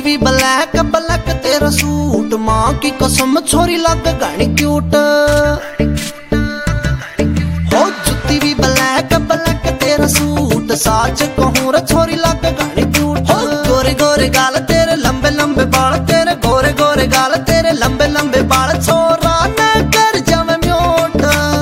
भी black black तेरा suit, माँ की कसम छोरी लग गानी क्यूट। हो जुत्ती भी ब्लैक ब्लैक तेरा सूट, साच कहूँ रे छोरी लग गानी क्यूट। हो गोरे गोरे गाल तेरे लंबे लंबे बाल, तेरे गोरे गोरे गाल तेरे लंबे लंबे बाल, छोरा न कर जावे म्यूट।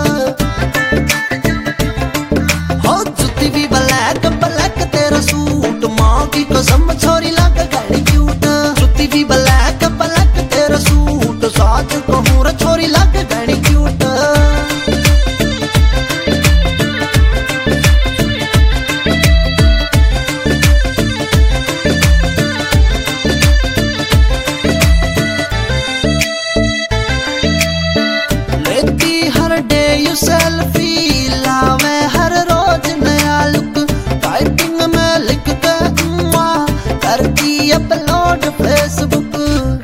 हो जुत्ती भी ब्लैक ब्लैक तेरा सूट, माँ की कसम छोरी लग गानी क्यूट। जुत्ती भी ब्लैक ब्लैक तेरा सूट, साच कहूँ रे छोरी लग गानी क्यूट। सेल्फी लावे हर रोज नया लुक, टाइपिंग में लिख के करती अपलोड फेसबुक।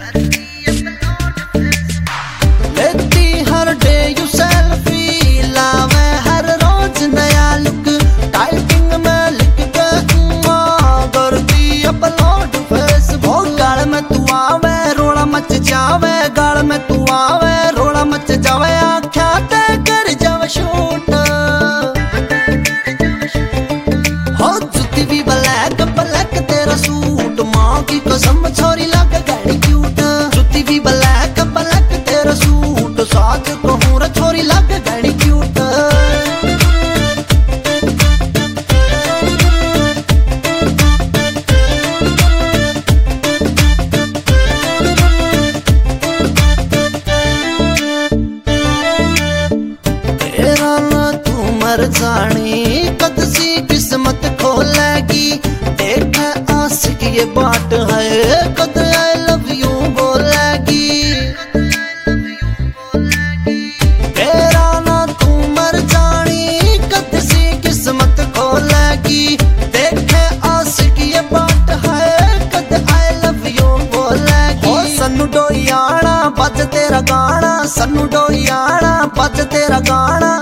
लेती हर डे यू सेल्फी लावे हर रोज नया लुक, टाइपिंग में लिख के करती अपलोड फेसबुक। गाल में तू आवे रोड़ा मच जावे, गाल में तू आवे रोड़ा मच जावे, आख्या ते कर जावे शूट। हो जुत्ती भी ब्लैक ब्लैक तेरा सूट, माँ की कसम छोरी लग गानी क्यूट। जुत्ती भी ब्लैक ब्लैक तेरा सूट, साच कहूँ रे छोरी लग गानी क्यूट। मर जाने कद सी किस्मत खोलेगी, देख आशिक ये बात है कद आई लव यू बोलेगी। तेरा ना तू मर जानी कद सी किस्मत खोलेगी, देख आशिक ये बात है कद आई लव यू बोलेगी। ओ सन्नू डोई आना बज तेरा गाना, सन्नू डोई आना बज तेरा गाना,